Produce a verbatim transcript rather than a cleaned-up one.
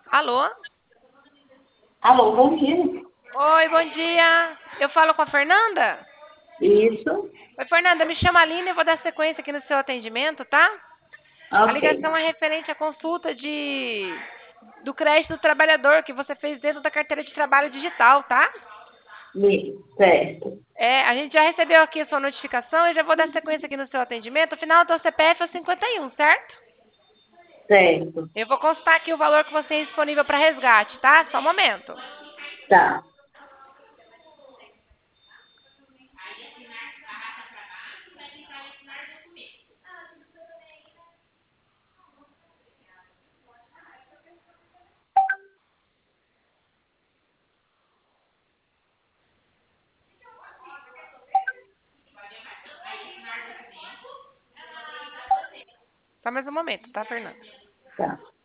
Alô? Alô, bom dia. Oi, bom dia. Eu falo com a Fernanda? Isso, Oi, Fernanda, me chama Aline, eu vou dar sequência aqui no seu atendimento, tá? A ok. ligação é referente à consulta de do crédito do trabalhador que você fez dentro da carteira de trabalho digital, tá? Me- Certo, É, a gente já recebeu aqui a sua notificação e já vou dar sequência aqui no seu atendimento. O final do seu C P F é o cinquenta e um, certo? certo. Eu vou constar aqui o valor que você tem disponível para resgate, tá? Só um momento. Tá. Só mais um momento, tá, Fernanda? Tá.